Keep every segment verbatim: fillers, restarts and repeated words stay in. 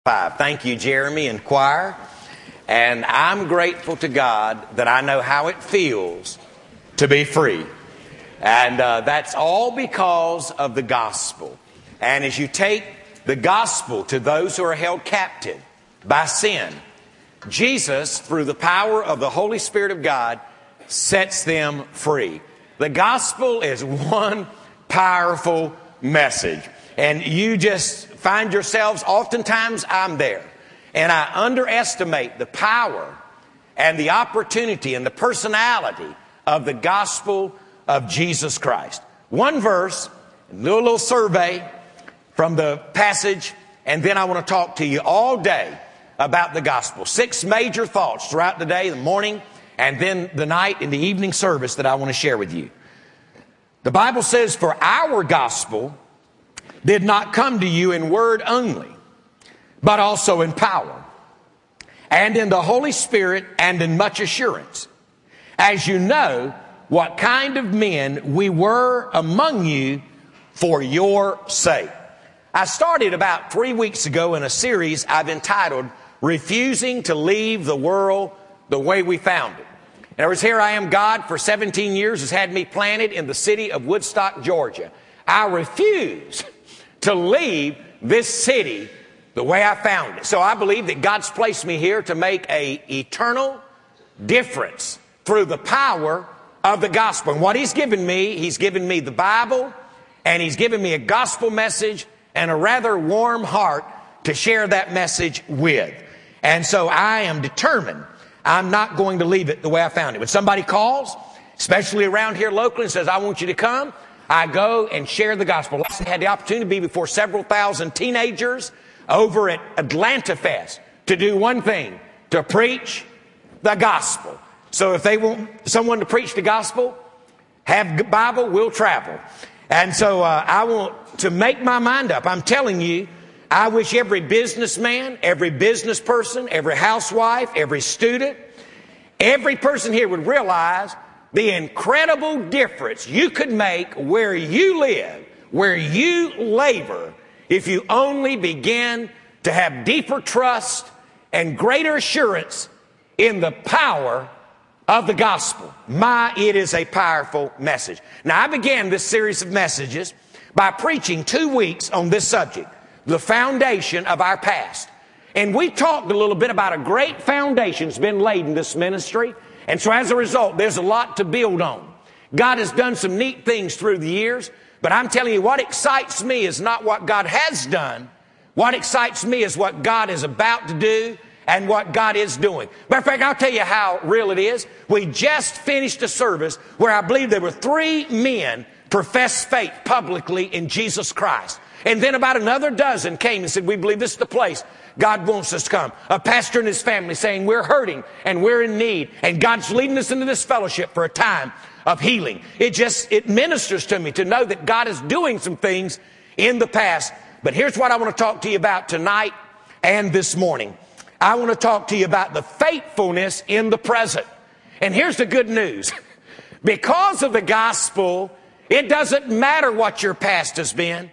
Five. Thank you, Jeremy and choir. And I'm grateful to God that I know how it feels to be free. And uh, that's all because of the gospel. And as you take the gospel to those who are held captive by sin, Jesus, through the power of the Holy Spirit of God, sets them free. The gospel is one powerful message. And you just find yourselves, oftentimes I'm there, and I underestimate the power and the opportunity and the personality of the gospel of Jesus Christ. One verse, a little, little survey from the passage, and then I want to talk to you all day about the gospel. Six major thoughts throughout the day, the morning, and then the night in the evening service that I want to share with you. The Bible says, for our gospel did not come to you in word only, but also in power, and in the Holy Spirit, and in much assurance, as you know what kind of men we were among you for your sake. I started about three weeks ago in a series I've entitled, Refusing to Leave the World the Way We Found It. In other words, here I am, God, for seventeen years, has had me planted in the city of Woodstock, Georgia. I refuse to leave this city the way I found it. So I believe that God's placed me here to make an eternal difference through the power of the gospel. And what He's given me, He's given me the Bible, and He's given me a gospel message and a rather warm heart to share that message with. And so I am determined I'm not going to leave it the way I found it. When somebody calls, especially around here locally, and says, I want you to come, I go and share the gospel. I had the opportunity to be before several thousand teenagers over at Atlanta Fest to do one thing, to preach the gospel. So if they want someone to preach the gospel, have the Bible, we'll travel. And so uh, I want to make my mind up. I'm telling you, I wish every businessman, every business person, every housewife, every student, every person here would realize the incredible difference you could make where you live, where you labor, if you only begin to have deeper trust and greater assurance in the power of the gospel. My, it is a powerful message. Now, I began this series of messages by preaching two weeks on this subject, the foundation of our past. And we talked a little bit about a great foundation that's been laid in this ministry. And so as a result, there's a lot to build on. God has done some neat things through the years, but I'm telling you, what excites me is not what God has done. What excites me is what God is about to do and what God is doing. Matter of fact, I'll tell you how real it is. We just finished a service where I believe there were three men professed faith publicly in Jesus Christ. And then about another dozen came and said, we believe this is the place God wants us to come. A pastor and his family saying, we're hurting and we're in need. And God's leading us into this fellowship for a time of healing. It just, it ministers to me to know that God is doing some things in the past. But here's what I want to talk to you about tonight and this morning. I want to talk to you about the faithfulness in the present. And here's the good news. Because of the gospel, it doesn't matter what your past has been.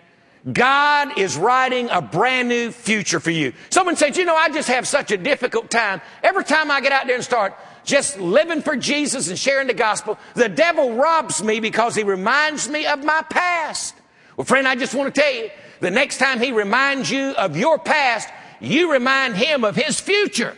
God is writing a brand new future for you. Someone said, you know, I just have such a difficult time. Every time I get out there and start just living for Jesus and sharing the gospel, the devil robs me because he reminds me of my past. Well, friend, I just want to tell you, the next time he reminds you of your past, you remind him of his future.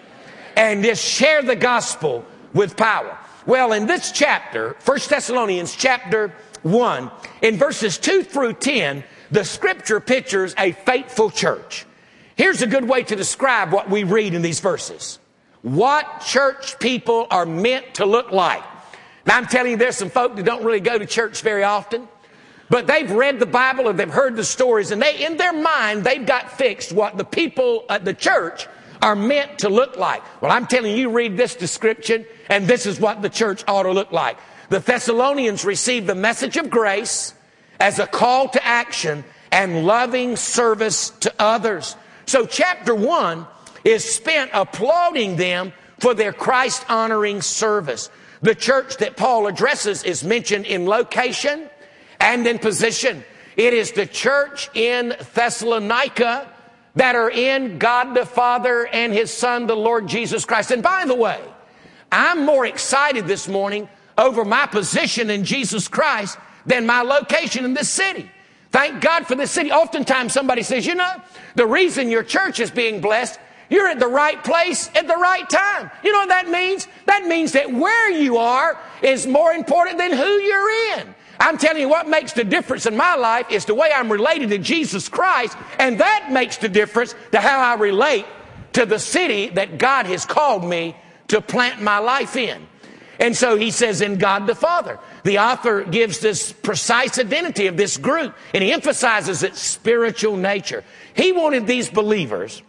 And just share the gospel with power. Well, in this chapter, First Thessalonians chapter one, in verses two through ten, the scripture pictures a faithful church. Here's a good way to describe what we read in these verses. What church people are meant to look like. Now, I'm telling you, there's some folk that don't really go to church very often, but they've read the Bible and they've heard the stories, and they, in their mind, they've got fixed what the people at the church are meant to look like. Well, I'm telling you, read this description, and this is what the church ought to look like. The Thessalonians received the message of grace as a call to action and loving service to others. So chapter one is spent applauding them for their Christ-honoring service. The church that Paul addresses is mentioned in location and in position. It is the church in Thessalonica that are in God the Father and His Son, the Lord Jesus Christ. And by the way, I'm more excited this morning over my position in Jesus Christ than my location in this city. Thank God for this city. Oftentimes somebody says, you know, the reason your church is being blessed, you're at the right place at the right time. You know what that means? That means that where you are is more important than who you're in. I'm telling you, what makes the difference in my life is the way I'm related to Jesus Christ, and that makes the difference to how I relate to the city that God has called me to plant my life in. And so he says, in God the Father. The author gives this precise identity of this group, and he emphasizes its spiritual nature. He wanted these believers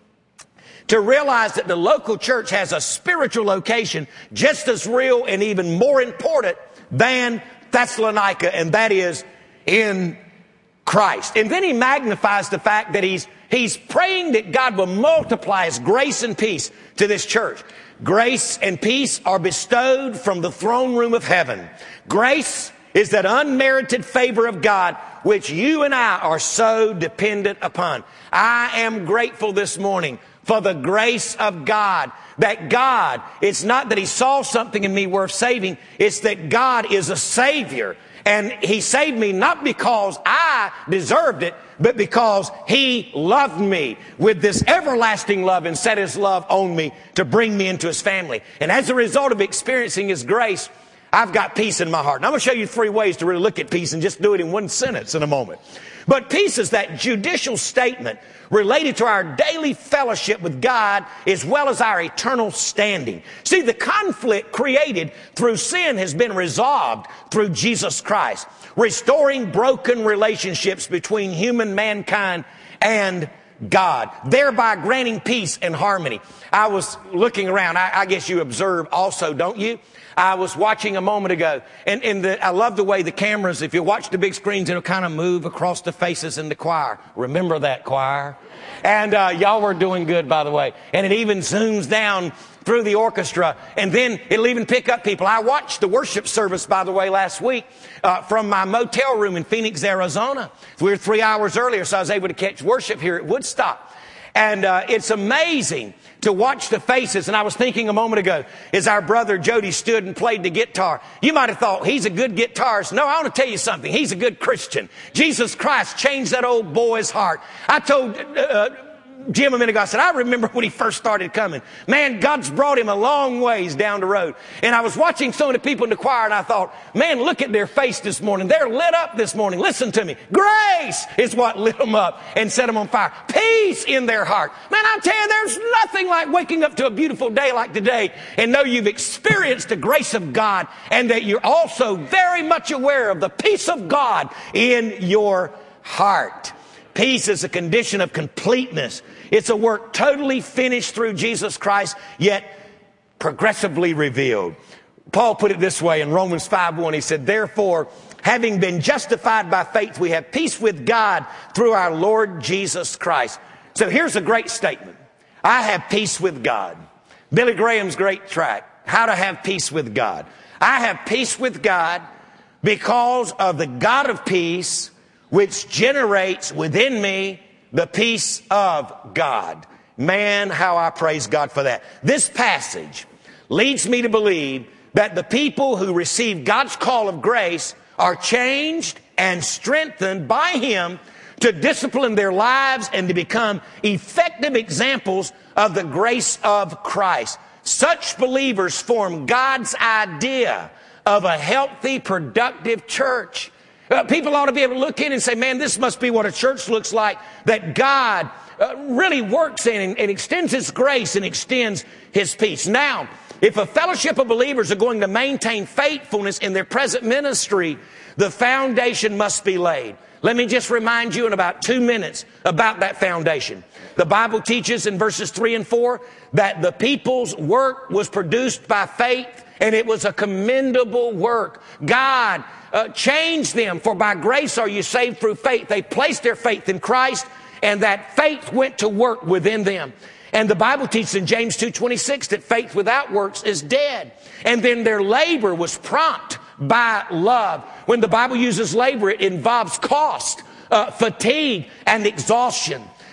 to realize that the local church has a spiritual location just as real and even more important than Thessalonica, and that is in Christ. And then he magnifies the fact that he's, he's praying that God will multiply His grace and peace to this church. Grace and peace are bestowed from the throne room of heaven. Grace is that unmerited favor of God which you and I are so dependent upon. I am grateful this morning for the grace of God. That God, it's not that He saw something in me worth saving, it's that God is a Savior. And He saved me not because I deserved it, but because He loved me with this everlasting love and set His love on me to bring me into His family. And as a result of experiencing His grace, I've got peace in my heart. And I'm going to show you three ways to really look at peace and just do it in one sentence in a moment. But peace is that judicial statement related to our daily fellowship with God as well as our eternal standing. See, the conflict created through sin has been resolved through Jesus Christ, restoring broken relationships between human mankind and God, thereby granting peace and harmony. I was looking around. I, I guess you observe also, don't you? I was watching a moment ago, and, and the, I love the way the cameras, if you watch the big screens, it'll kind of move across the faces in the choir. Remember that, choir? And uh, y'all were doing good, by the way. And it even zooms down through the orchestra, and then it'll even pick up people. I watched the worship service, by the way, last week uh, from my motel room in Phoenix, Arizona. We were three hours earlier, so I was able to catch worship here at Woodstock. And uh, it's amazing to watch the faces. And I was thinking a moment ago, as our brother Jody stood and played the guitar, you might have thought he's a good guitarist. No, I want to tell you something. He's a good Christian. Jesus Christ changed that old boy's heart. I told uh, Jim a minute ago, I said, I remember when he first started coming. Man, God's brought him a long ways down the road. And I was watching some of the people in the choir, and I thought, man, look at their face this morning. They're lit up this morning. Listen to me. Grace is what lit them up and set them on fire. Peace in their heart. Man, I'm telling you, there's nothing like waking up to a beautiful day like today and know you've experienced the grace of God and that you're also very much aware of the peace of God in your heart. Peace is a condition of completeness. It's a work totally finished through Jesus Christ, yet progressively revealed. Paul put it this way in Romans five one. He said, therefore, having been justified by faith, we have peace with God through our Lord Jesus Christ. So here's a great statement. I have peace with God. Billy Graham's great track, How to Have Peace with God. I have peace with God because of the God of peace, which generates within me the peace of God. Man, how I praise God for that. This passage leads me to believe that the people who receive God's call of grace are changed and strengthened by Him to discipline their lives and to become effective examples of the grace of Christ. Such believers form God's idea of a healthy, productive church. Uh, people ought to be able to look in and say, man, this must be what a church looks like, that God uh, really works in and, and extends His grace and extends His peace. Now, if a fellowship of believers are going to maintain faithfulness in their present ministry, the foundation must be laid. Let me just remind you in about two minutes about that foundation. The Bible teaches in verses three and four that the people's work was produced by faith, and it was a commendable work. God uh, changed them, for by grace are you saved through faith. They placed their faith in Christ, and that faith went to work within them. And the Bible teaches in James two twenty-six that faith without works is dead. And then their labor was prompt by love. When the Bible uses labor, it involves cost, uh, fatigue, and exhaustion.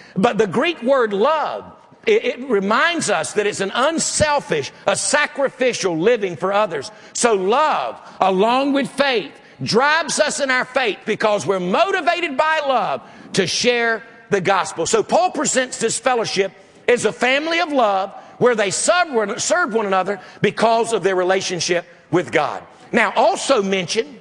But the Greek word love, it, it reminds us that it's an unselfish, a sacrificial living for others. So love, along with faith, drives us in our faith because we're motivated by love to share the gospel. So Paul presents this fellowship as a family of love where they serve one another because of their relationship with God. Now, also mentioned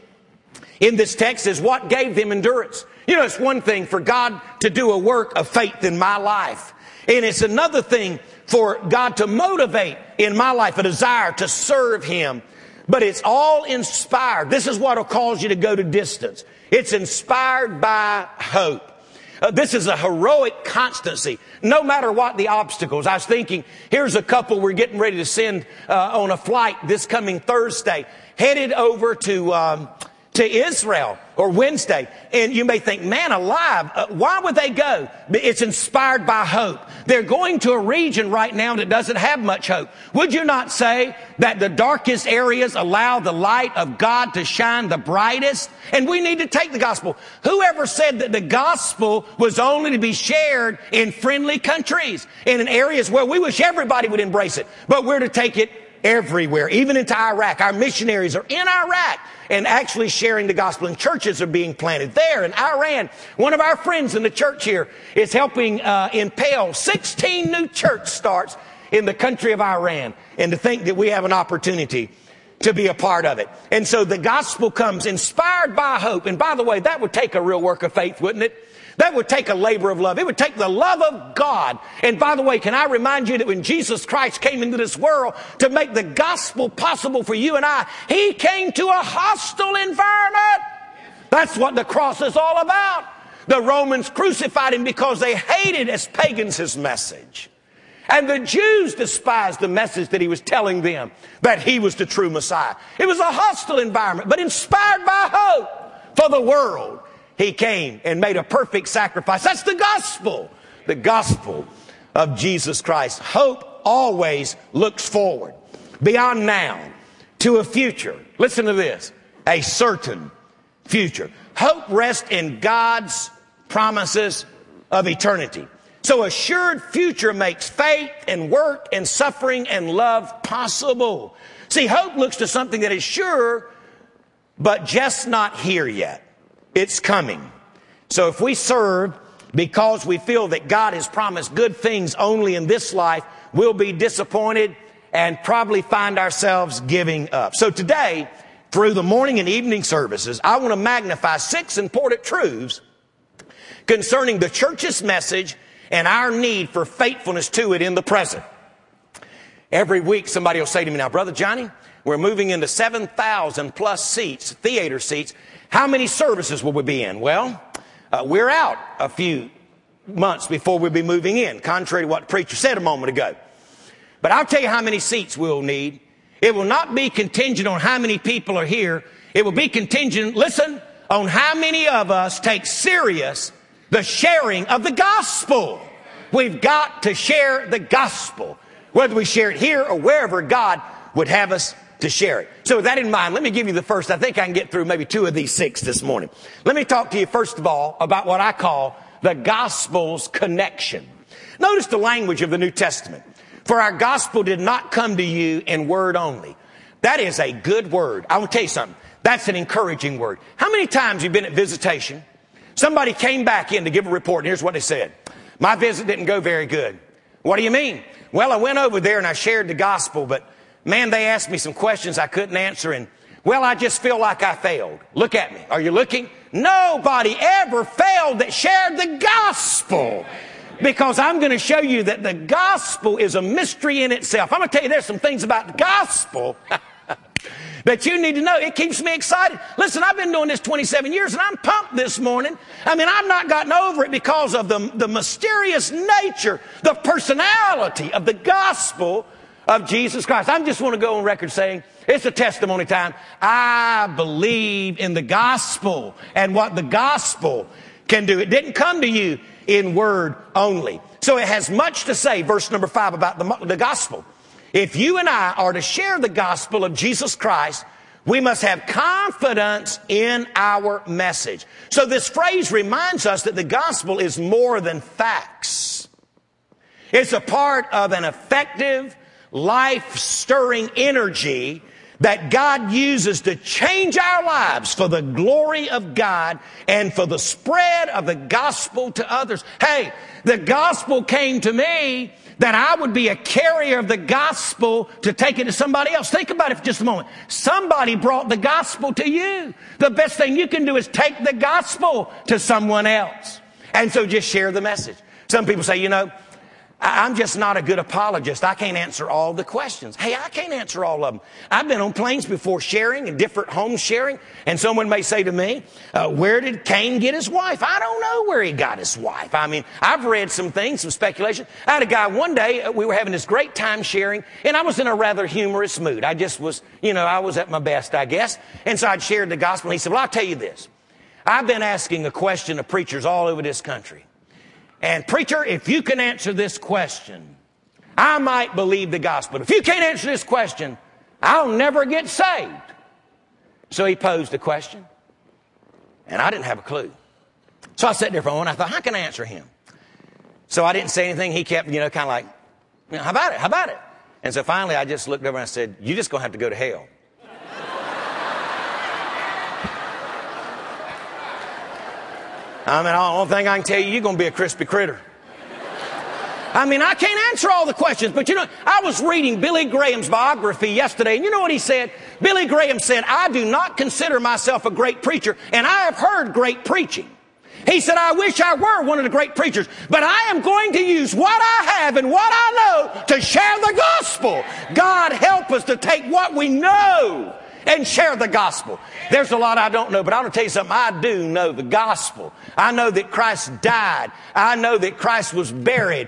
in this text is what gave them endurance. You know, it's one thing for God to do a work of faith in my life. And it's another thing for God to motivate in my life a desire to serve Him. But it's all inspired. This is what will cause you to go to distance. It's inspired by hope. Uh, this is a heroic constancy, no matter what the obstacles. I was thinking, here's a couple we're getting ready to send uh, on a flight this coming Thursday, headed over to um, to Israel, or Wednesday. And you may think, man alive, uh, why would they go? It's inspired by hope. They're going to a region right now that doesn't have much hope. Would you not say that the darkest areas allow the light of God to shine the brightest? And we need to take the gospel. Whoever said that the gospel was only to be shared in friendly countries and in areas where we wish everybody would embrace it, but we're to take it everywhere, even into Iraq. Our missionaries are in Iraq and actually sharing the gospel, and churches are being planted there in Iran. One of our friends in the church here is helping uh, impel sixteen new church starts in the country of Iran, and to think that we have an opportunity to be a part of it. And so the gospel comes inspired by hope. And by the way, that would take a real work of faith, wouldn't it? That would take a labor of love. It would take the love of God. And by the way, can I remind you that when Jesus Christ came into this world to make the gospel possible for you and I, He came to a hostile environment. That's what the cross is all about. The Romans crucified Him because they hated as pagans His message. And the Jews despised the message that He was telling them, that He was the true Messiah. It was a hostile environment, but inspired by hope for the world. He came and made a perfect sacrifice. That's the gospel. The gospel of Jesus Christ. Hope always looks forward, beyond now, to a future. Listen to this. A certain future. Hope rests in God's promises of eternity. So a assured future makes faith and work and suffering and love possible. See, hope looks to something that is sure, but just not here yet. It's coming. So if we serve because we feel that God has promised good things only in this life, we'll be disappointed and probably find ourselves giving up. So today, through the morning and evening services, I want to magnify six important truths concerning the church's message and our need for faithfulness to it in the present. Every week somebody will say to me, now, Brother Johnny, we're moving into seven thousand plus seats, theater seats. How many services will we be in? Well, uh, we're out a few months before we'll be moving in, contrary to what the preacher said a moment ago. But I'll tell you how many seats we'll need. It will not be contingent on how many people are here. It will be contingent, listen, on how many of us take serious the sharing of the gospel. We've got to share the gospel, whether we share it here or wherever God would have us to share it. So with that in mind, let me give you the first. I think I can get through maybe two of these six this morning. Let me talk to you first of all about what I call the gospel's connection. Notice the language of the New Testament. For our gospel did not come to you in word only. That is a good word. I will tell you something. That's an encouraging word. How many times have you been at visitation? Somebody came back in to give a report, and here's what they said. My visit didn't go very good. What do you mean? Well, I went over there and I shared the gospel, but man, they asked me some questions I couldn't answer, and well, I just feel like I failed. Look at me. Are you looking? Nobody ever failed that shared the gospel. Because I'm going to show you that the gospel is a mystery in itself. I'm going to tell you there's some things about the gospel that you need to know. It keeps me excited. Listen, I've been doing this twenty-seven years and I'm pumped this morning. I mean, I've not gotten over it because of the, the mysterious nature, the personality of the gospel of Jesus Christ. I just want to go on record saying it's a testimony time. I believe in the gospel and what the gospel can do. It didn't come to you in word only. So it has much to say, verse number five, about the, the gospel. If you and I are to share the gospel of Jesus Christ, We must have confidence in our message. So this phrase reminds us that the gospel is more than facts. It's a part of an effective, life-stirring energy that God uses to change our lives for the glory of God and for the spread of the gospel to others. Hey, the gospel came to me that I would be a carrier of the gospel to take it to somebody else. Think about it for just a moment. Somebody brought the gospel to you. The best thing you can do is take the gospel to someone else. And so just share the message. Some people say, you know, I'm just not a good apologist. I can't answer all the questions. Hey, I can't answer all of them. I've been on planes before sharing and different homes sharing. And someone may say to me, uh, where did Cain get his wife? I don't know where he got his wife. I mean, I've read some things, some speculation. I had a guy one day, uh, we were having this great time sharing, and I was in a rather humorous mood. I just was, you know, I was at my best, I guess. And so I'd shared the gospel. And he said, well, I'll tell you this. I've been asking a question of preachers all over this country. And preacher, if you can answer this question, I might believe the gospel. If you can't answer this question, I'll never get saved. So he posed the question, and I didn't have a clue. So I sat there for a moment. I thought, how can I answer him? So I didn't say anything. He kept, you know, kind of like, you know, how about it? How about it? And so finally I just looked over and I said, you're just going to have to go to hell. I mean, the only thing I can tell you, you're going to be a crispy critter. I mean, I can't answer all the questions, but you know, I was reading Billy Graham's biography yesterday, and you know what he said? Billy Graham said, I do not consider myself a great preacher, and I have heard great preaching. He said, I wish I were one of the great preachers, but I am going to use what I have and what I know to share the gospel. God help us to take what we know and share the gospel. There's a lot I don't know, but I want to tell you something. I do know the gospel. I know that Christ died. I know that Christ was buried.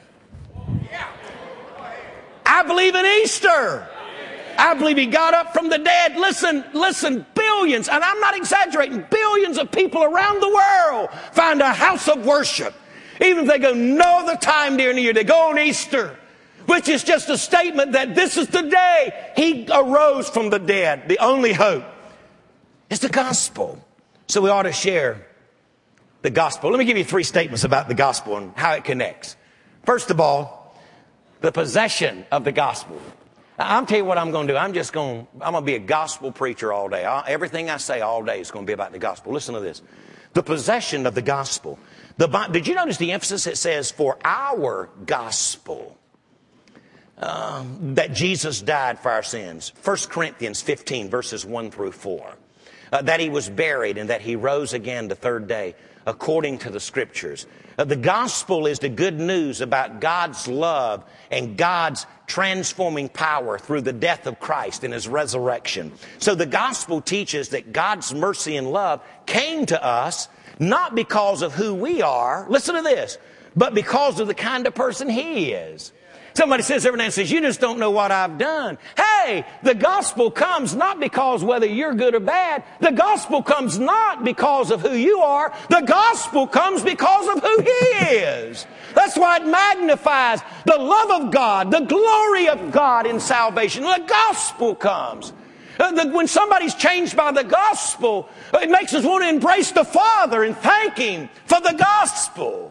I believe in Easter. I believe he got up from the dead. Listen, listen, billions, and I'm not exaggerating, billions of people around the world find a house of worship. Even if they go no other time during the year, they go on Easter, which is just a statement that this is the day he arose from the dead. The only hope is the gospel. So we ought to share the gospel. Let me give you three statements about the gospel and how it connects. First of all, the possession of the gospel. I'll tell you what I'm going to do. I'm just going, I'm going to be a gospel preacher all day. I, everything I say all day is going to be about the gospel. Listen to this. The possession of the gospel. The, did you notice the emphasis? It says, for our gospel. Um, that Jesus died for our sins. First Corinthians fifteen, verses one through four. Uh, that he was buried and that he rose again the third day, according to the scriptures. Uh, the gospel is the good news about God's love and God's transforming power through the death of Christ and his resurrection. So the gospel teaches that God's mercy and love came to us not because of who we are, listen to this, but because of the kind of person he is. Somebody says every now and says, you just don't know what I've done. Hey, the gospel comes not because whether you're good or bad. The gospel comes not because of who you are. The gospel comes because of who he is. That's why it magnifies the love of God, the glory of God in salvation. The gospel comes. When somebody's changed by the gospel, it makes us want to embrace the Father and thank him for the gospel.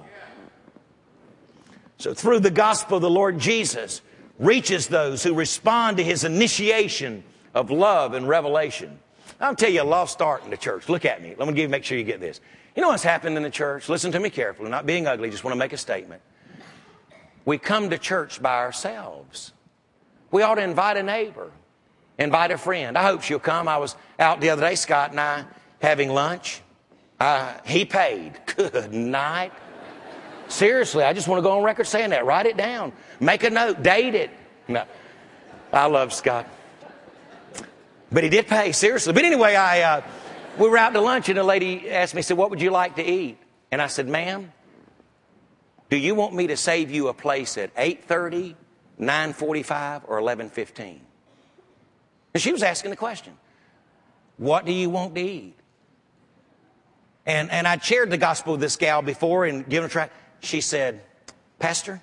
So through the gospel, the Lord Jesus reaches those who respond to his initiation of love and revelation. I'll tell you a lost art in the church. Look at me. Let me give, make sure you get this. You know what's happened in the church? Listen to me carefully. Not being ugly, just want to make a statement. We come to church by ourselves. We ought to invite a neighbor, invite a friend. I hope she'll come. I was out the other day, Scott and I, having lunch. Uh, he paid. Good night. Seriously, I just want to go on record saying that. Write it down. Make a note. Date it. No, I love Scott. But he did pay, seriously. But anyway, I uh, we were out to lunch and a lady asked me, said, what would you like to eat? And I said, ma'am, do you want me to save you a place at eight thirty, nine forty-five, or eleven fifteen? And she was asking the question, what do you want to eat? And, and I'd shared the gospel with this gal before and given a try. She said, Pastor,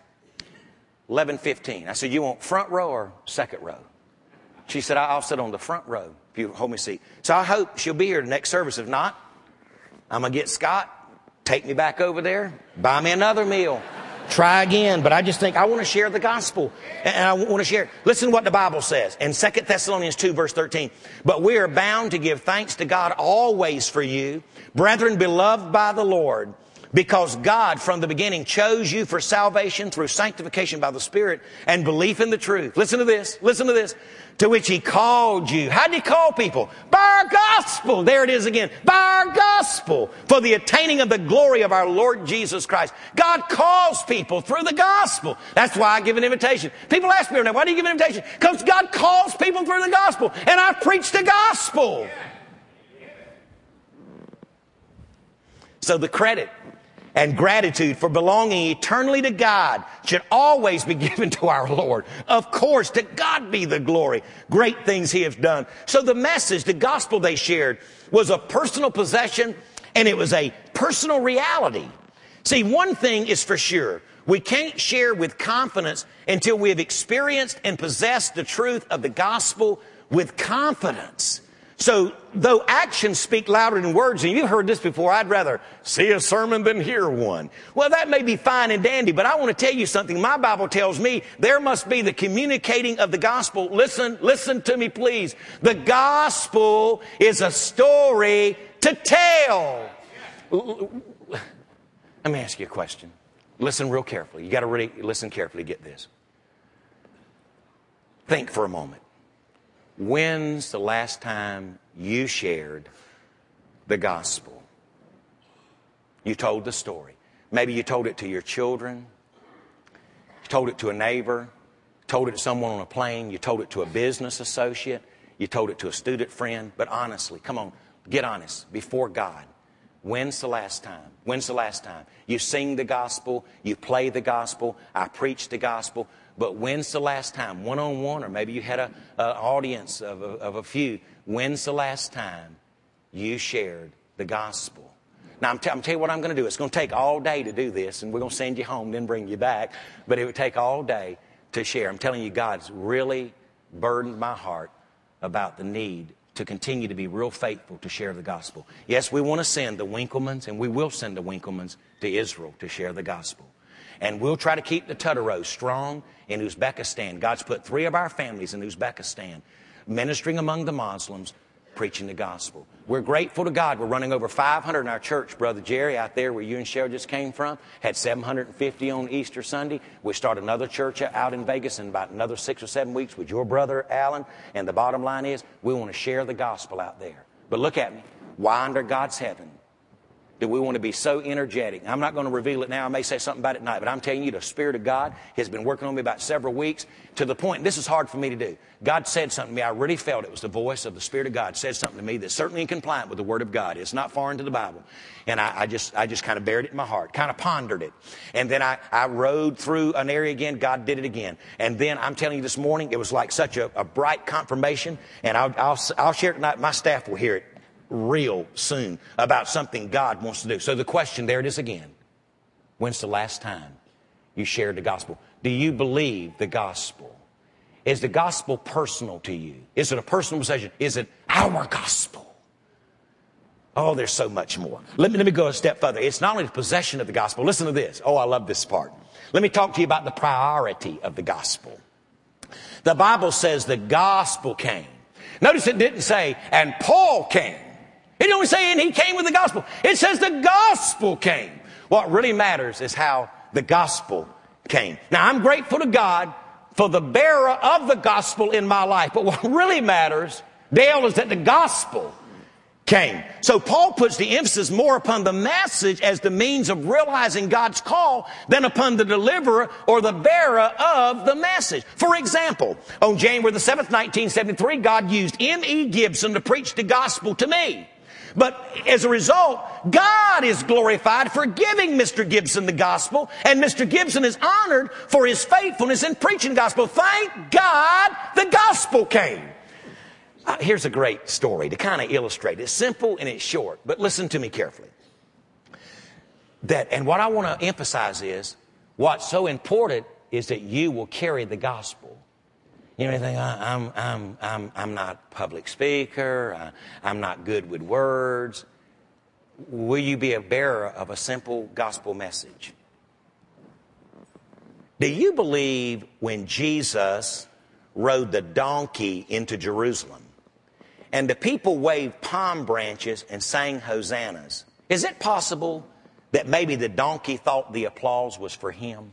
eleven fifteen. I said, you want front row or second row? She said, I'll sit on the front row. if you hold me a seat. So I hope she'll be here the next service. If not, I'm going to get Scott, take me back over there, buy me another meal, try again. But I just think I want to share the gospel, and I want to share. Listen to what the Bible says in Second Thessalonians two, verse thirteen. But we are bound to give thanks to God always for you, brethren beloved by the Lord, because God from the beginning chose you for salvation through sanctification by the Spirit and belief in the truth. Listen to this. Listen to this. To which He called you. How did He call people? By our gospel. There it is again. By our gospel. For the attaining of the glory of our Lord Jesus Christ. God calls people through the gospel. That's why I give an invitation. People ask me, why do you give an invitation? Because God calls people through the gospel. And I preach the gospel. So the credit and gratitude for belonging eternally to God should always be given to our Lord. Of course, to God be the glory. Great things He has done. So the message, the gospel they shared, was a personal possession, and it was a personal reality. See, one thing is for sure. We can't share with confidence until we have experienced and possessed the truth of the gospel with confidence. So, though actions speak louder than words, and you've heard this before, I'd rather see a sermon than hear one. Well, that may be fine and dandy, but I want to tell you something. My Bible tells me there must be the communicating of the gospel. Listen, listen to me, please. The gospel is a story to tell. Let me ask you a question. Listen real carefully. You got to really listen carefully to get this. Think for a moment. When's the last time you shared the gospel? You told the story. Maybe you told it to your children. You told it to a neighbor. Told it to someone on a plane. You told it to a business associate. You told it to a student friend. But honestly, come on, get honest before God. When's the last time? When's the last time? You sing the gospel. You play the gospel. I preach the gospel. But when's the last time, one-on-one, or maybe you had an audience of a, of a few, when's the last time you shared the gospel? Now, I'm, t- I'm telling you what I'm going to do. It's going to take all day to do this, and we're going to send you home, then bring you back. But it would take all day to share. I'm telling you, God's really burdened my heart about the need to continue to be real faithful to share the gospel. Yes, we want to send the Winklemans, and we will send the Winklemans to Israel to share the gospel. And we'll try to keep the Tataros strong in Uzbekistan. God's put three of our families in Uzbekistan, ministering among the Muslims, preaching the gospel. We're grateful to God. We're running over five hundred in our church. Brother Jerry, out there where you and Cheryl just came from, had seven hundred fifty on Easter Sunday. We start another church out in Vegas in about another six or seven weeks with your brother, Alan. And the bottom line is, we want to share the gospel out there. But look at me. Why under God's heaven do we want to be so energetic? I'm not going to reveal it now. I may say something about it tonight, but I'm telling you, the Spirit of God has been working on me about several weeks to the point, this is hard for me to do. God said something to me. I really felt it was the voice of the Spirit of God said something to me that's certainly in compliance with the Word of God. It's not foreign to the Bible. And I, I just I just kind of buried it in my heart, kind of pondered it. And then I, I rode through an area again. God did it again. And then I'm telling you this morning, it was like such a, a bright confirmation. And I'll, I'll, I'll share it tonight. My staff will hear it real soon about something God wants to do. So the question, there it is again. When's the last time you shared the gospel? Do you believe the gospel? Is the gospel personal to you? Is it a personal possession? Is it our gospel? Oh, there's so much more. Let me, let me go a step further. It's not only the possession of the gospel. Listen to this. Oh, I love this part. Let me talk to you about the priority of the gospel. The Bible says the gospel came. Notice it didn't say, and Paul came. It don't say, and he came with the gospel. It says the gospel came. What really matters is how the gospel came. Now, I'm grateful to God for the bearer of the gospel in my life. But what really matters, Dale, is that the gospel came. So Paul puts the emphasis more upon the message as the means of realizing God's call than upon the deliverer or the bearer of the message. For example, on January the seventh, nineteen seventy-three, God used M E Gibson to preach the gospel to me. But as a result, God is glorified for giving Mister Gibson the gospel, and Mister Gibson is honored for his faithfulness in preaching the gospel. Thank God the gospel came. Uh, here's a great story to kind of illustrate. It's simple and it's short, but listen to me carefully. That, and what I want to emphasize is, what's so important is that you will carry the gospel. You may think, I'm, I'm, I'm, I'm not a public speaker. I, I'm not good with words. Will you be a bearer of a simple gospel message? Do you believe when Jesus rode the donkey into Jerusalem and the people waved palm branches and sang hosannas, is it possible that maybe the donkey thought the applause was for him?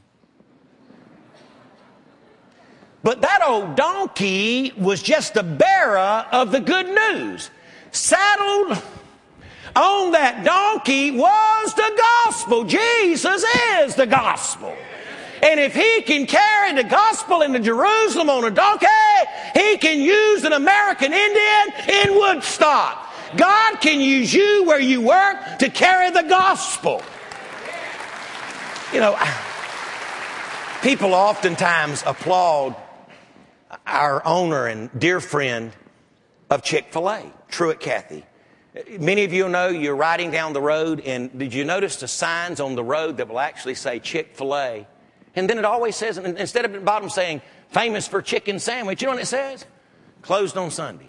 But that old donkey was just the bearer of the good news. Saddled on that donkey was the gospel. Jesus is the gospel. And if he can carry the gospel into Jerusalem on a donkey, he can use an American Indian in Woodstock. God can use you where you work to carry the gospel. You know, people oftentimes applaud our owner and dear friend of Chick-fil-A, Truett Cathy. Many of you know you're riding down the road, and did you notice the signs on the road that will actually say Chick-fil-A? And then it always says, instead of at the bottom saying, famous for chicken sandwich, you know what it says? Closed on Sunday.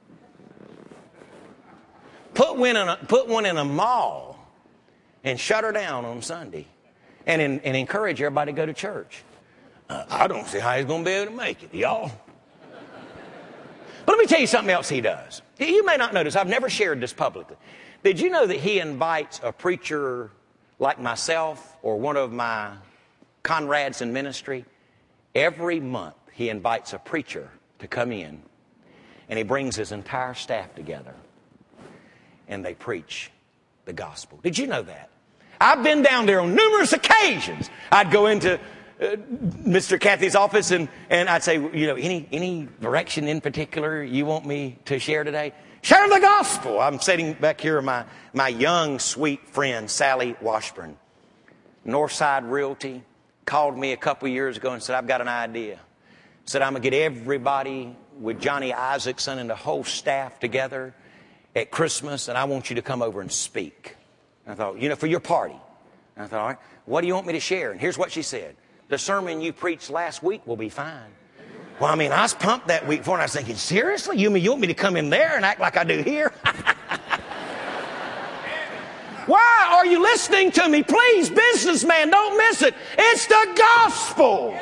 Put one in a, put one in a mall and shut her down on Sunday and, in, and encourage everybody to go to church. Uh, I don't see how he's going to be able to make it, y'all. But let me tell you something else he does. You may not notice, I've never shared this publicly. Did you know that he invites a preacher like myself or one of my comrades in ministry? Every month he invites a preacher to come in, and he brings his entire staff together, and they preach the gospel. Did you know that? I've been down there on numerous occasions. I'd go into uh, Mister Cathy's office, and, and I'd say, you know, any, any direction in particular you want me to share today? Share the gospel. I'm sitting back here with my, my young, sweet friend, Sally Washburn. Northside Realty called me a couple years ago and said, I've got an idea. Said, I'm going to get everybody with Johnny Isaacson and the whole staff together at Christmas, and I want you to come over and speak. And I thought, you know, for your party. And I thought, all right, what do you want me to share? And here's what she said. The sermon you preached last week will be fine. Well, I mean, I was pumped that week before, and I was thinking, seriously? You mean you want me to come in there and act like I do here? Why are you listening to me? Please, businessman, don't miss it. It's the gospel.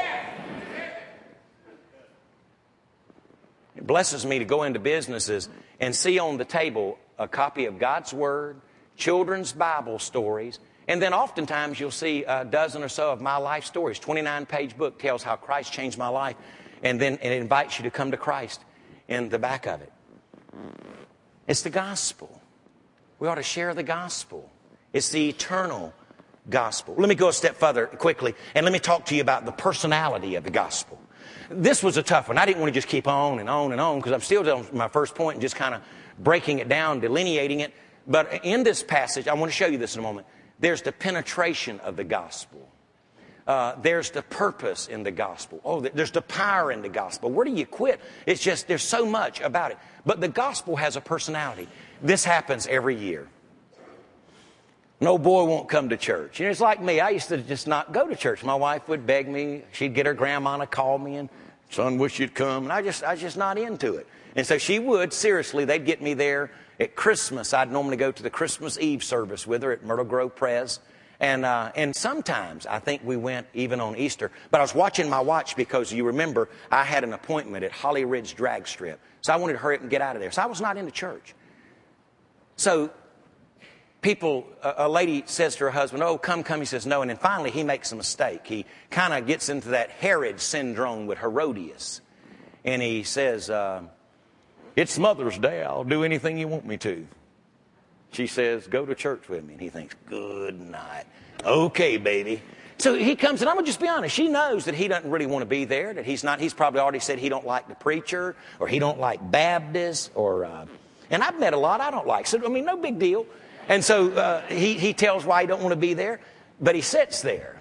It blesses me to go into businesses and see on the table a copy of God's Word, children's Bible stories, and then oftentimes you'll see a dozen or so of my life stories. twenty-nine page book tells how Christ changed my life, and then it invites you to come to Christ in the back of it. It's the gospel. We ought to share the gospel. It's the eternal gospel. Let me go a step further quickly, and let me talk to you about the personality of the gospel. This was a tough one. I didn't want to just keep on and on and on because I'm still on my first point and just kind of breaking it down, delineating it. But in this passage, I want to show you this in a moment. There's the penetration of the gospel. Uh, there's the purpose in the gospel. Oh, there's the power in the gospel. Where do you quit? It's just, there's so much about it. But the gospel has a personality. This happens every year. No boy won't come to church. You know, it's like me. I used to just not go to church. My wife would beg me. She'd get her grandma to call me and, son, wish you'd come. And I just, I was just not into it. And so she would, seriously, they'd get me there at Christmas. I'd normally go to the Christmas Eve service with her at Myrtle Grove Pres. And, uh, and sometimes I think we went even on Easter. But I was watching my watch because you remember I had an appointment at Holly Ridge Drag Strip. So I wanted to hurry up and get out of there. So I was not into church. So people, a, a lady says to her husband, oh, come, come. He says no. And then finally he makes a mistake. He kind of gets into that Herod syndrome with Herodias. And he says, uh, it's Mother's Day. I'll do anything you want me to. She says, go to church with me. And he thinks, good night. Okay, baby. So he comes, and I'm going to just be honest. She knows that he doesn't really want to be there, that he's not, he's probably already said he don't like the preacher, or he don't like Baptists, or, uh, and I've met a lot I don't like. So, I mean, no big deal. And so uh, he, he tells why he don't want to be there, but he sits there.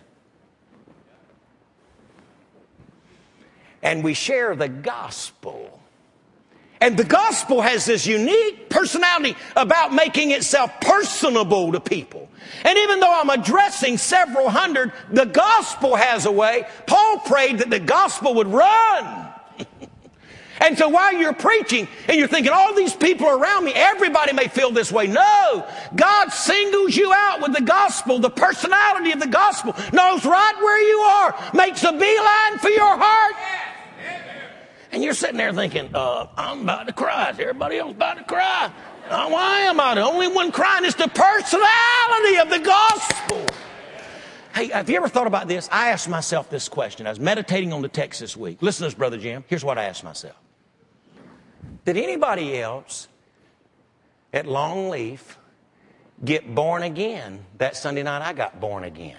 And we share the gospel. And the gospel has this unique personality about making itself personable to people. And even though I'm addressing several hundred, the gospel has a way. Paul prayed that the gospel would run. And so while you're preaching and you're thinking, all these people around me, everybody may feel this way. No, God singles you out with the gospel. The personality of the gospel knows right where you are, makes a beeline for your heart. And you're sitting there thinking, uh, I'm about to cry. Is everybody else about to cry? Uh, why am I the only one crying? It's the personality of the gospel. Hey, have you ever thought about this? I asked myself this question. I was meditating on the text this week. Listen to this, Brother Jim. Here's what I asked myself. Did anybody else at Longleaf get born again that Sunday night I got born again?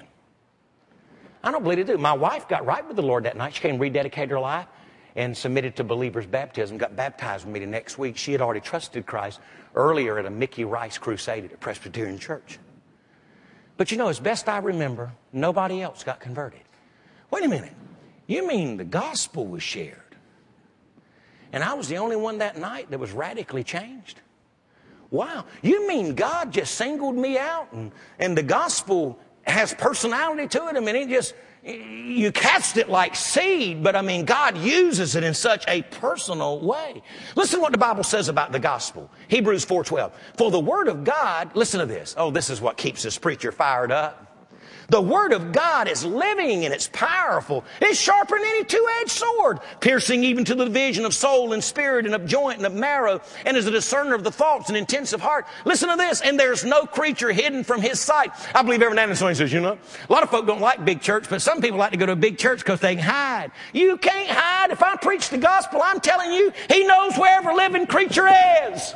I don't believe they do. My wife got right with the Lord that night. She came and rededicated her life and submitted to believer's baptism, got baptized with me the next week. She had already trusted Christ earlier at a Mickey Rice crusade at a Presbyterian church. But you know, as best I remember, nobody else got converted. Wait a minute. You mean the gospel was shared? And I was the only one that night that was radically changed? Wow. You mean God just singled me out and, and the gospel has personality to it? I mean, it just, you cast it like seed, but I mean, God uses it in such a personal way. Listen to what the Bible says about the gospel. Hebrews four twelve. For the word of God, listen to this. Oh, this is what keeps this preacher fired up. The word of God is living and it's powerful. It's sharper than any two-edged sword, piercing even to the division of soul and spirit and of joint and of marrow, and is a discerner of the thoughts and intents of heart. Listen to this. And there's no creature hidden from his sight. I believe every now and then somebody says, you know, a lot of folk don't like big church, but some people like to go to a big church because they can hide. You can't hide. If I preach the gospel, I'm telling you, he knows where every living creature is.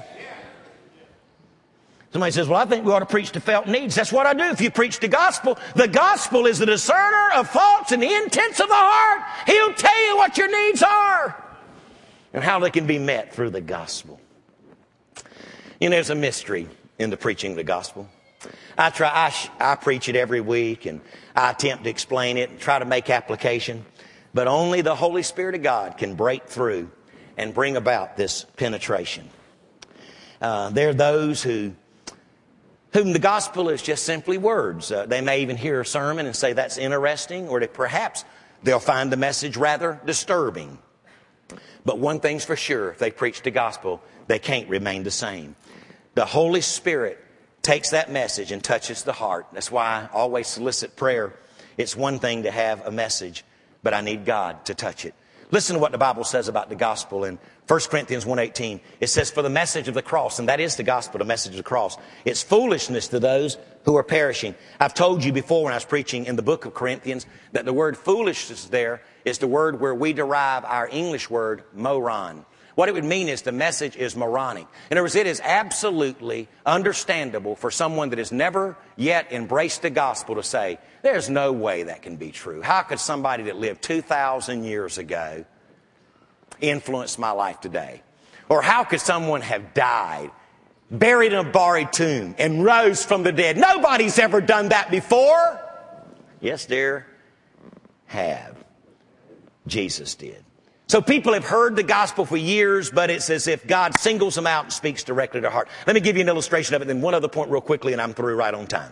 Somebody says, well, I think we ought to preach to felt needs. That's what I do. If you preach the gospel, the gospel is the discerner of thoughts and the intents of the heart. He'll tell you what your needs are and how they can be met through the gospel. You know, there's a mystery in the preaching of the gospel. I try, I, sh- I preach it every week and I attempt to explain it and try to make application. But only the Holy Spirit of God can break through and bring about this penetration. Uh, there are those who whom the gospel is just simply words. Uh, they may even hear a sermon and say that's interesting, or that perhaps they'll find the message rather disturbing. But one thing's for sure, if they preach the gospel, they can't remain the same. The Holy Spirit takes that message and touches the heart. That's why I always solicit prayer. It's one thing to have a message, but I need God to touch it. Listen to what the Bible says about the gospel in First Corinthians one eighteen. It says, for the message of the cross, and that is the gospel, the message of the cross, it's foolishness to those who are perishing. I've told you before when I was preaching in the book of Corinthians that the word foolishness there is the word where we derive our English word moron. What it would mean is the message is moronic. In other words, it is absolutely understandable for someone that has never yet embraced the gospel to say, there's no way that can be true. How could somebody that lived two thousand years ago influence my life today? Or how could someone have died, buried in a buried tomb, and rose from the dead? Nobody's ever done that before. Yes, dear, have. Jesus did. So people have heard the gospel for years, but it's as if God singles them out and speaks directly to their heart. Let me give you an illustration of it, then one other point real quickly, and I'm through right on time.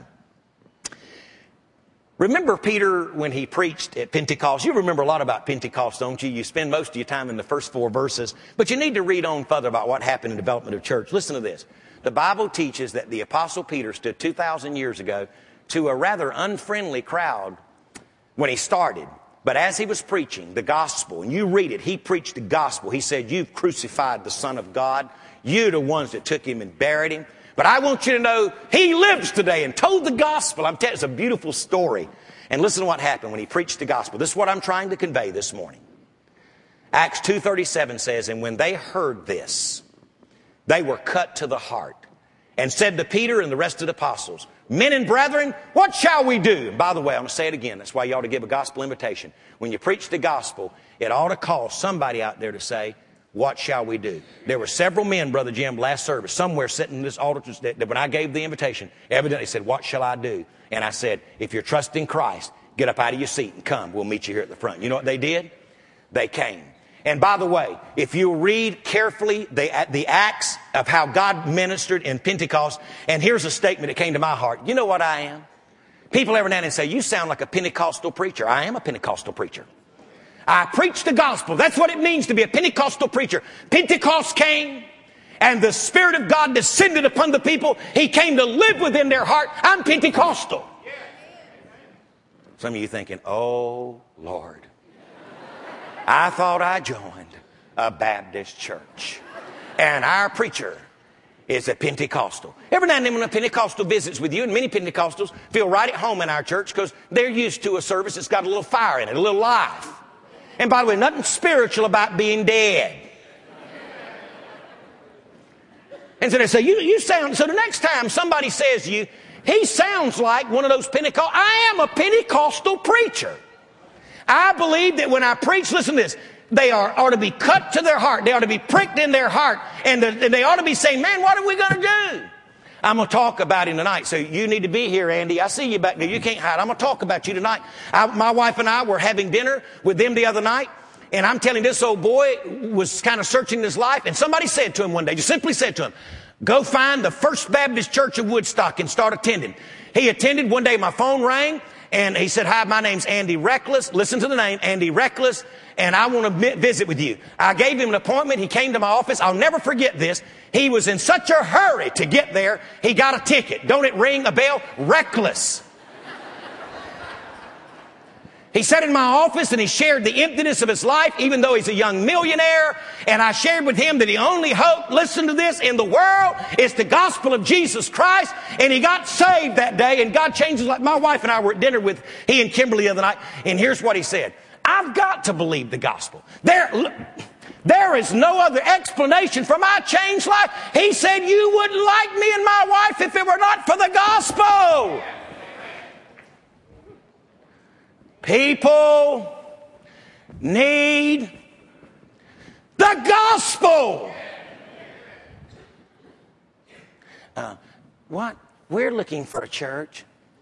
Remember Peter when he preached at Pentecost? You remember a lot about Pentecost, don't you? You spend most of your time in the first four verses, but you need to read on further about what happened in the development of church. Listen to this. The Bible teaches that the Apostle Peter stood two thousand years ago to a rather unfriendly crowd when he started. But as he was preaching the gospel, and you read it, he preached the gospel. He said, you've crucified the Son of God. You're the ones that took him and buried him. But I want you to know he lives today, and told the gospel. I'm telling you, it's a beautiful story. And listen to what happened when he preached the gospel. This is what I'm trying to convey this morning. Acts two thirty-seven says, and when they heard this, they were cut to the heart and said to Peter and the rest of the apostles, men and brethren, what shall we do? And by the way, I'm going to say it again. That's why you ought to give a gospel invitation. When you preach the gospel, it ought to cause somebody out there to say, what shall we do? There were several men, Brother Jim, last service, somewhere sitting in this altar that, that when I gave the invitation, evidently said, what shall I do? And I said, if you're trusting Christ, get up out of your seat and come. We'll meet you here at the front. You know what they did? They came. And by the way, if you read carefully the, the acts of how God ministered in Pentecost, and here's a statement that came to my heart. You know what I am? People every now and then say, you sound like a Pentecostal preacher. I am a Pentecostal preacher. I preach the gospel. That's what it means to be a Pentecostal preacher. Pentecost came, and the Spirit of God descended upon the people. He came to live within their heart. I'm Pentecostal. Some of you thinking, oh, Lord, I thought I joined a Baptist church, and our preacher is a Pentecostal. Every now and then when a Pentecostal visits with you, and many Pentecostals feel right at home in our church because they're used to a service that's got a little fire in it, a little life. And by the way, nothing spiritual about being dead. And so they say, you, you sound, so the next time somebody says to you, he sounds like one of those Pentecostal, I am a Pentecostal preacher. I believe that when I preach, listen to this, they are, ought to be cut to their heart. They ought to be pricked in their heart. And, the, and they ought to be saying, man, what are we going to do? I'm going to talk about him tonight. So you need to be here, Andy. I see you back there. You can't hide. I'm going to talk about you tonight. I, my wife and I were having dinner with them the other night. And I'm telling this old boy was kind of searching his life. And somebody said to him one day, just simply said to him, go find the First Baptist Church of Woodstock and start attending. He attended. One day my phone rang. And he said, hi, my name's Andy Reckless. Listen to the name, Andy Reckless. And I want to visit with you. I gave him an appointment. He came to my office. I'll never forget this. He was in such a hurry to get there. He got a ticket. Don't it ring a bell? Reckless. He sat in my office and he shared the emptiness of his life, even though he's a young millionaire. And I shared with him that the only hope, listen to this, in the world is the gospel of Jesus Christ. And he got saved that day, and God changed his life. My wife and I were at dinner with he and Kimberly the other night, and here's what he said. I've got to believe the gospel. There, there is no other explanation for my changed life. He said, you wouldn't like me and my wife if it were not for the gospel. People need the gospel. Uh, what? We're looking for a church.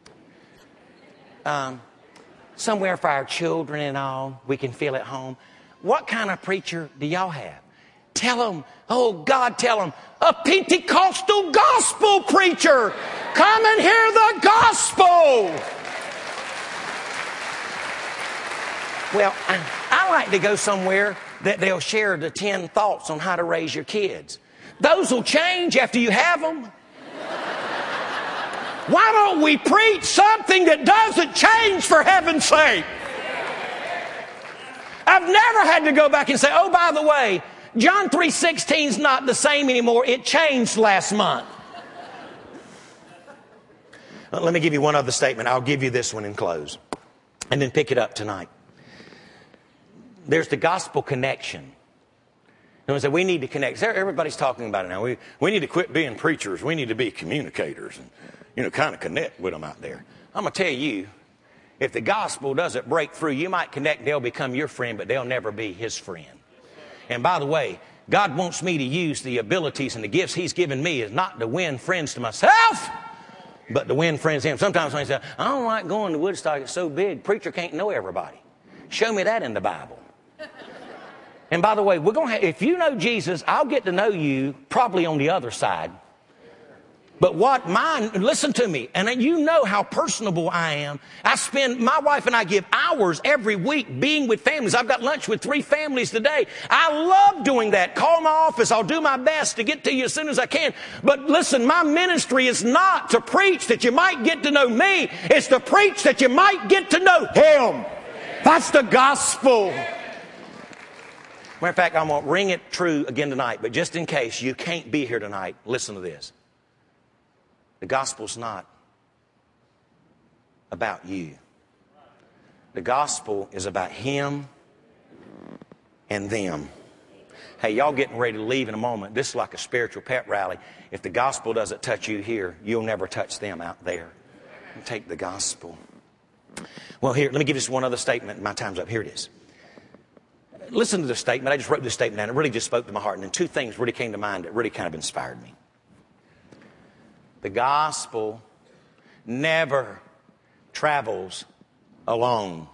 Um, somewhere for our children and all. We can feel at home. What kind of preacher do y'all have? Tell them, oh God, tell them, a Pentecostal gospel preacher. Come and hear the gospel. Well, I, I like to go somewhere that they'll share the ten thoughts on how to raise your kids. Those will change after you have them. Why don't we preach something that doesn't change, for heaven's sake? I've never had to go back and say, oh, by the way, John three sixteen is not the same anymore. It changed last month. Well, let me give you one other statement. I'll give you this one and close, and then pick it up tonight. There's the gospel connection. And we say we need to connect. Everybody's talking about it now. We, we need to quit being preachers. We need to be communicators and, you know, kind of connect with them out there. I'm going to tell you, if the gospel doesn't break through, you might connect. They'll become your friend, but they'll never be his friend. And by the way, God wants me to use the abilities and the gifts he's given me is not to win friends to myself, but to win friends to him. Sometimes when I say, I don't like going to Woodstock. It's so big. Preacher can't know everybody. Show me that in the Bible. And by the way, we're going to have, if you know Jesus, I'll get to know you probably on the other side. But what mine, listen to me, and you know how personable I am. I spend, my wife and I give hours every week being with families. I've got lunch with three families today. I love doing that. Call my office. I'll do my best to get to you as soon as I can. But listen, my ministry is not to preach that you might get to know me. It's to preach that you might get to know him. That's the gospel. Matter of fact, I'm going to ring it true again tonight. But just in case you can't be here tonight, listen to this. The gospel's not about you. The gospel is about him and them. Hey, y'all getting ready to leave in a moment. This is like a spiritual pep rally. If the gospel doesn't touch you here, you'll never touch them out there. Take the gospel. Well, here, let me give you just one other statement. My time's up. Here it is. Listen to this statement. I just wrote this statement down. It really just spoke to my heart. And then two things really came to mind that really kind of inspired me. The gospel never travels alone.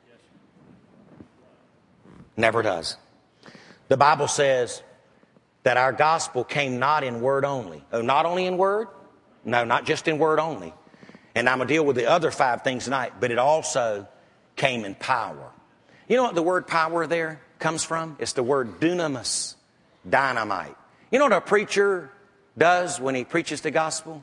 Never does. The Bible says that our gospel came not in word only. Oh, not only in word? No, not just in word only. And I'm going to deal with the other five things tonight, but it also came in power. You know what the word power there comes from? It's the word dunamis, dynamite. You know what a preacher does when he preaches the gospel?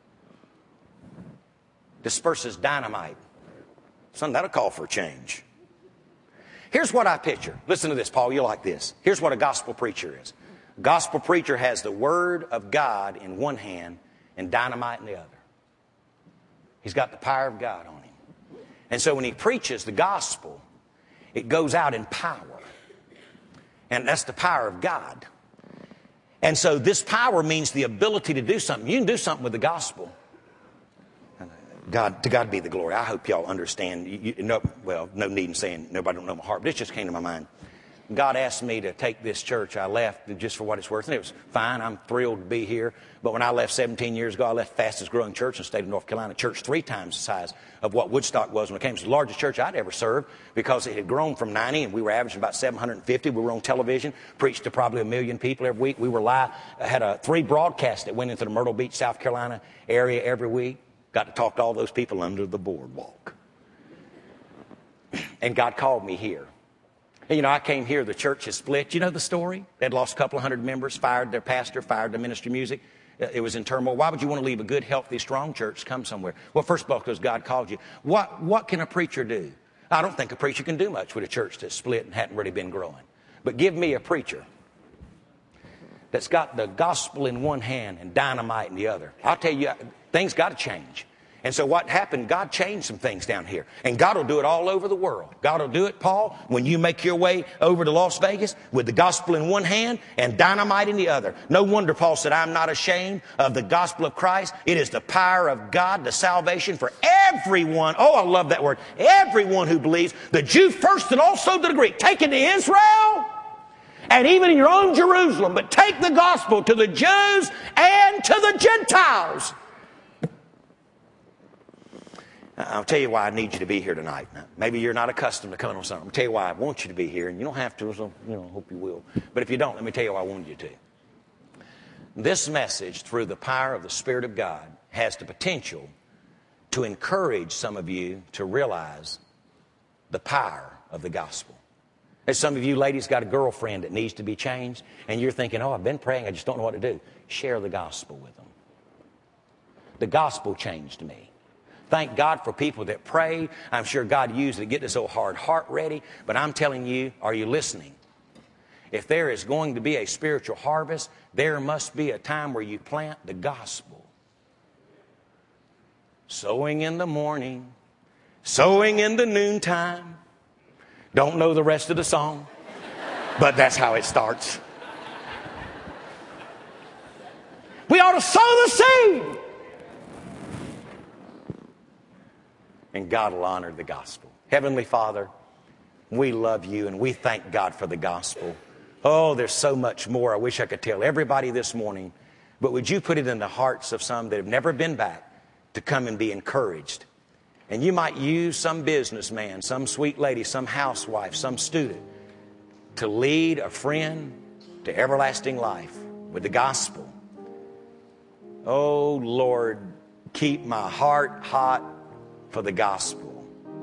Disperses dynamite. Son, that'll call for a change. Here's what I picture. Listen to this, Paul. You'll like this. Here's what a gospel preacher is. A gospel preacher has the word of God in one hand and dynamite in the other. He's got the power of God on him. And so when he preaches the gospel, it goes out in power. And that's the power of God. And so this power means the ability to do something. You can do something with the gospel. God, to God be the glory. I hope y'all understand. You, you, no, well, no need in saying nobody don't know my heart, but it just came to my mind. God asked me to take this church. I left just for what it's worth, and it was fine. I'm thrilled to be here. But when I left seventeen years ago, I left the fastest growing church in the state of North Carolina, church three times the size of what Woodstock was when it came. It was the largest church I'd ever served because it had grown from ninety, and we were averaging about seven hundred fifty. We were on television, preached to probably a million people every week. We were live, had a three broadcasts that went into the Myrtle Beach, South Carolina area every week. Got to talk to all those people under the boardwalk. And God called me here. And, you know, I came here, the church is split. You know the story? They'd lost a couple of hundred members, fired their pastor, fired the ministry music. It was in turmoil. Why would you want to leave a good, healthy, strong church to come somewhere? Well, first of all, because God called you. What, what can a preacher do? I don't think a preacher can do much with a church that's split and hadn't really been growing. But give me a preacher that's got the gospel in one hand and dynamite in the other. I'll tell you, things got to change. And so what happened, God changed some things down here. And God will do it all over the world. God will do it, Paul, when you make your way over to Las Vegas with the gospel in one hand and dynamite in the other. No wonder Paul said, I'm not ashamed of the gospel of Christ. It is the power of God, the salvation for everyone. Oh, I love that word. Everyone who believes, the Jew first and also to the Greek. Take it to Israel and even in your own Jerusalem. But take the gospel to the Jews and to the Gentiles. I'll tell you why I need you to be here tonight. Now, maybe you're not accustomed to coming on something. I'll tell you why I want you to be here, and you don't have to, so, you know, I hope you will. But if you don't, let me tell you why I wanted you to. This message, through the power of the Spirit of God, has the potential to encourage some of you to realize the power of the gospel. As some of you ladies got a girlfriend that needs to be changed, and you're thinking, oh, I've been praying, I just don't know what to do. Share the gospel with them. The gospel changed me. Thank God for people that pray. I'm sure God used it to get this old hard heart ready. But I'm telling you, are you listening? If there is going to be a spiritual harvest, there must be a time where you plant the gospel. Sowing in the morning, sowing in the noontime. Don't know the rest of the song, but that's how it starts. We ought to sow the seed. And God will honor the gospel. Heavenly Father, we love you and we thank God for the gospel. Oh, there's so much more I wish I could tell everybody this morning. But would you put it in the hearts of some that have never been back to come and be encouraged? And you might use some businessman, some sweet lady, some housewife, some student to lead a friend to everlasting life with the gospel. Oh, Lord, keep my heart hot for the gospel.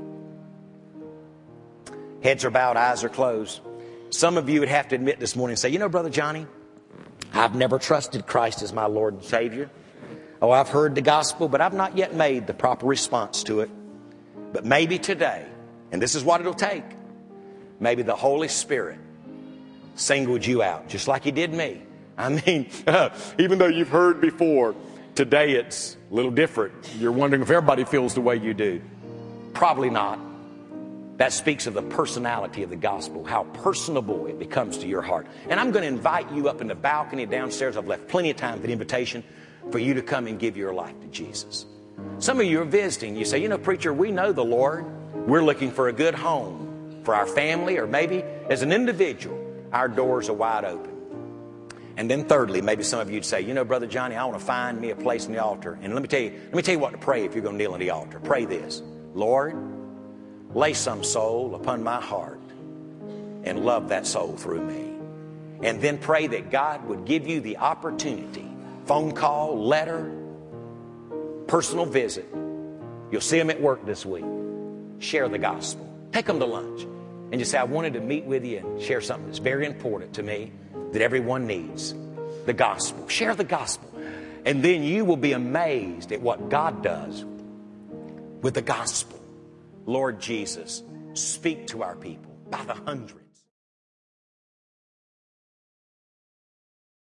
Heads are bowed, eyes are closed. Some of you would have to admit this morning and say, you know, Brother Johnny, I've never trusted Christ as my Lord and Savior. Oh, I've heard the gospel, but I've not yet made the proper response to it. But maybe today, and this is what it'll take, maybe the Holy Spirit singled you out, just like He did me. I mean, even though you've heard before, today it's a little different. You're wondering if everybody feels the way you do. Probably not. That speaks of the personality of the gospel, how personable it becomes to your heart. And I'm going to invite you up in the balcony downstairs. I've left plenty of time for the invitation for you to come and give your life to Jesus. Some of you are visiting. You say, you know, preacher, we know the Lord. We're looking for a good home for our family, or maybe as an individual, our doors are wide open. And then thirdly, maybe some of you would say, you know, Brother Johnny, I want to find me a place in the altar. And let me tell you, let me tell you what to pray if you're going to kneel on the altar. Pray this: Lord, lay some soul upon my heart and love that soul through me. And then pray that God would give you the opportunity, phone call, letter, personal visit. You'll see them at work this week. Share the gospel. Take them to lunch and just say, I wanted to meet with you and share something that's very important to me that everyone needs. The gospel. Share the gospel. And then you will be amazed at what God does with the gospel. Lord Jesus, speak to our people by the hundred.